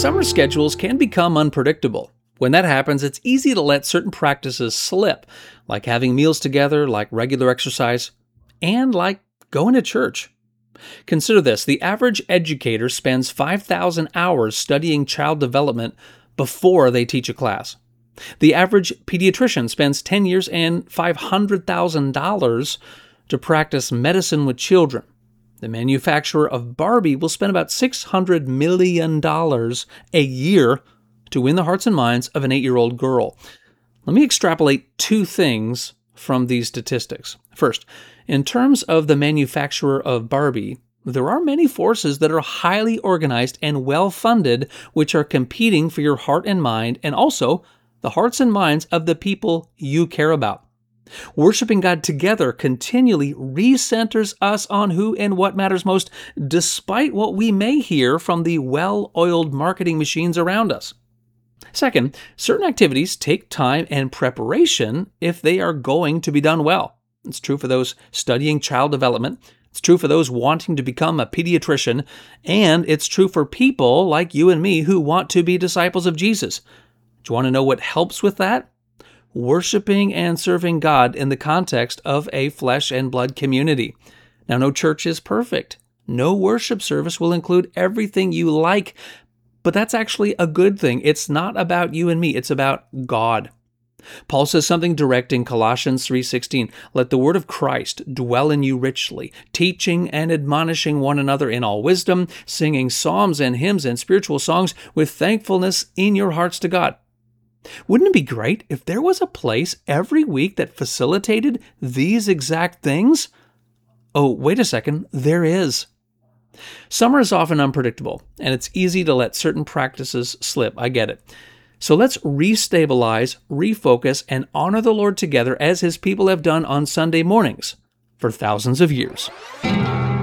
Summer schedules can become unpredictable. When that happens, it's easy to let certain practices slip, like having meals together, like regular exercise, and like going to church. Consider this: the average educator spends 5,000 hours studying child development before they teach a class. The average pediatrician spends 10 years and $500,000 to practice medicine with children. The manufacturer of Barbie will spend about $600 million a year to win the hearts and minds of an 8-year-old girl. Let me extrapolate two things from these statistics. First, in terms of the manufacturer of Barbie, there are many forces that are highly organized and well-funded which are competing for your heart and mind, and also the hearts and minds of the people you care about. Worshiping God together continually recenters us on who and what matters most, despite what we may hear from the well-oiled marketing machines around us. Second, certain activities take time and preparation if they are going to be done well. It's true for those studying child development. It's true for those wanting to become a pediatrician. And it's true for people like you and me who want to be disciples of Jesus. Do you want to know what helps with that? Worshiping and serving God in the context of a flesh and blood community. Now, no church is perfect. No worship service will include everything you like, but that's actually a good thing. It's not about you and me. It's about God. Paul says something direct in Colossians 3:16. Let the word of Christ dwell in you richly, teaching and admonishing one another in all wisdom, singing psalms and hymns and spiritual songs with thankfulness in your hearts to God. Wouldn't it be great if there was a place every week that facilitated these exact things? Oh, wait a second, there is. Summer is often unpredictable, and it's easy to let certain practices slip. I get it. So let's restabilize, refocus, and honor the Lord together as His people have done on Sunday mornings for thousands of years.